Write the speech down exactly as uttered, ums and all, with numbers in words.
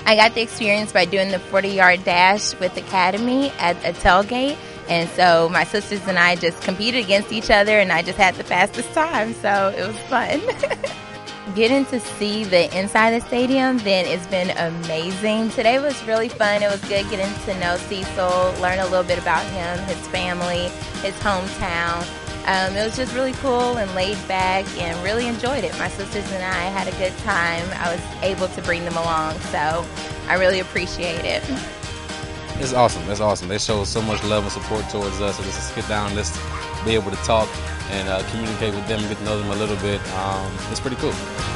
I got the experience by doing the forty-yard dash with Academy at a tailgate. And so my sisters and I just competed against each other, and I just had the fastest time, so it was fun. Getting to see the inside of the stadium, then it's been amazing. Today was really fun. It was good getting to know Cecil, learn a little bit about him, his family, his hometown. Um, it was just really cool and laid back, and really enjoyed it. My sisters and I had a good time. I was able to bring them along, so I really appreciate it. It's awesome. It's awesome. They show so much love and support towards us. So just to sit down, let's be able to talk and uh, communicate with them, get to know them a little bit. Um, it's pretty cool.